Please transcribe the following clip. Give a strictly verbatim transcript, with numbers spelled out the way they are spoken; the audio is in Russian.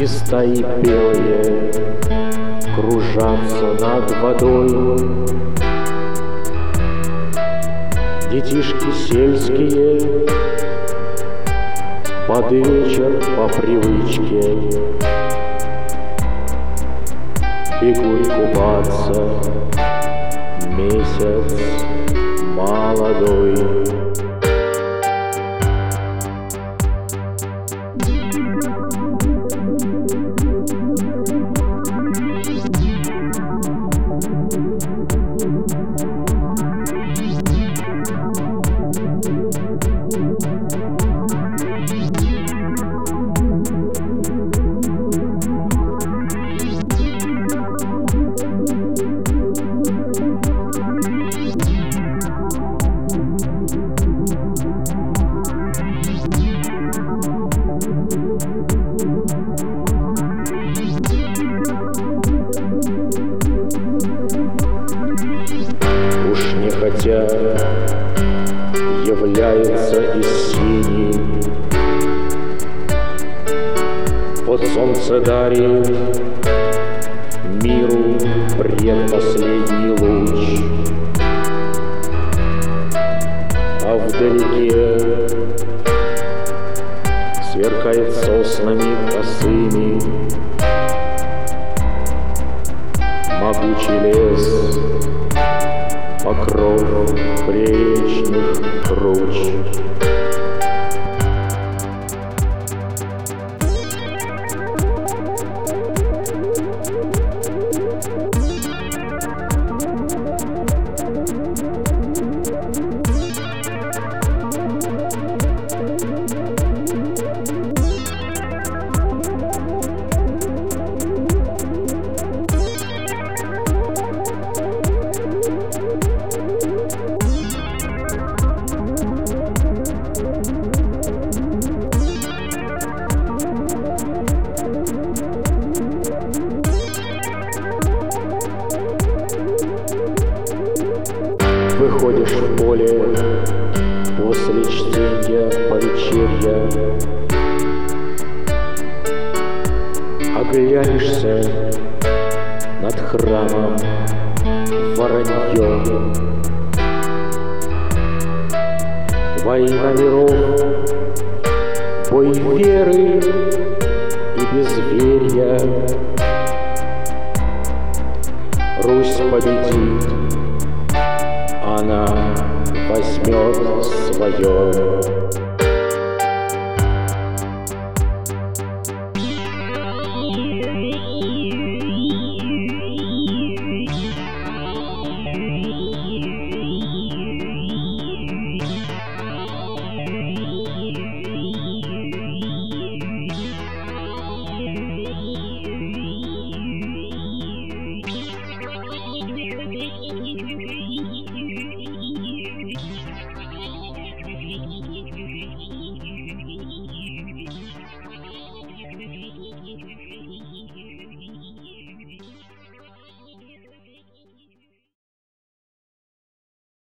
И стаи белые кружатся над водой. Детишки сельские под вечер по привычке бегут купаться, месяц молодой. Хотя является из синей, под солнце дарит миру предпоследний луч, а вдалеке сверкает соснами косыми могучий лес, покров приречных круч. Выходишь в поле после чтения повечерья, оглянешься над храмом воронье. Война миров, бой веры и безверия. Русь победит, она возьмет свое. Thank you.